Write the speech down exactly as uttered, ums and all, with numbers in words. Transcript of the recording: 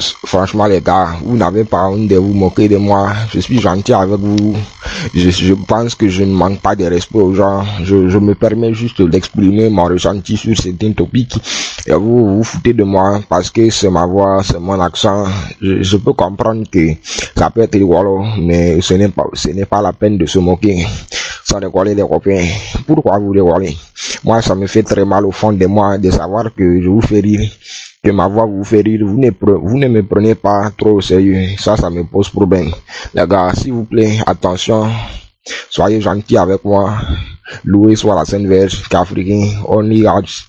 franchement les gars, vous n'avez pas honte de vous moquer de moi. Je suis gentil avec vous. Je, je pense que je ne manque pas de respect aux gens. Je, je me permets juste d'exprimer mon ressenti sur certains topics. Et vous vous, vous foutez de moi parce que c'est ma voix, c'est mon accent. Je, je peux comprendre que ça peut être rigolo, mais ce n'est pas, ce n'est pas la peine de se moquer. Sans décoller les copains. Pourquoi vous décollez? Moi, ça me fait très mal au fond de moi de savoir que je vous fais rire, que ma voix vous fait rire. Vous ne, vous ne me prenez pas trop au sérieux. Ça, ça me pose problème. Les gars, s'il vous plaît, attention. Soyez gentils avec moi. Loué soit la Sainte Vierge, qu'Africain, on y